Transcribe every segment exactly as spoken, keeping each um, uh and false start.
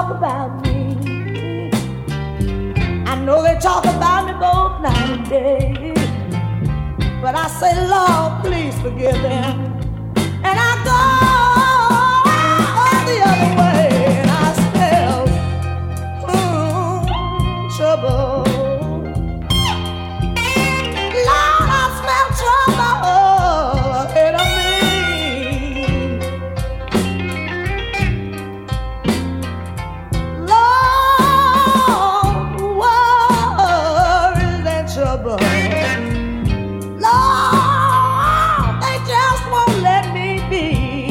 talk about me. I know they talk about me both night and day. But I say, Lord, please forgive them. And I go the other way and I smell hmm, trouble. Lord, I smell trouble ahead of me. Lord, worries and trouble. Lord, they just won't let me be.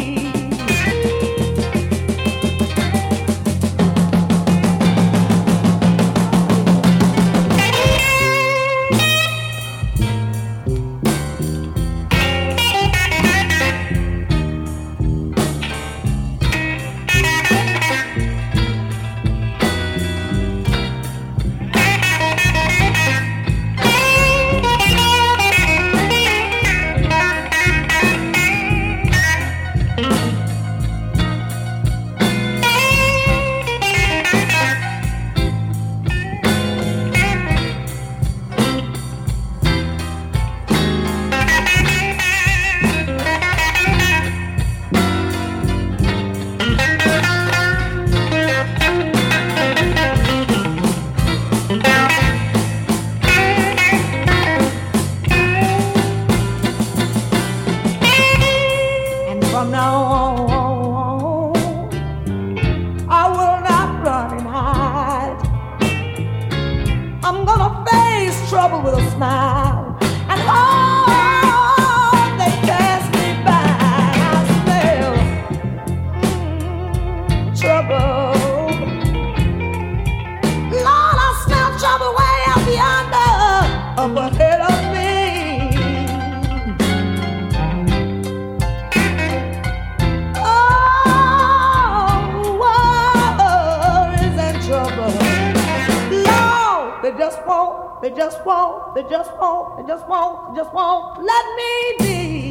From now on, I will not run and hide. I'm gonna face trouble with a smile and hope they pass me by. I smell mm, trouble. Lord, I smell trouble way up yonder, up ahead of me. They just won't, they just won't, they just won't, they just won't, they just won't let me be.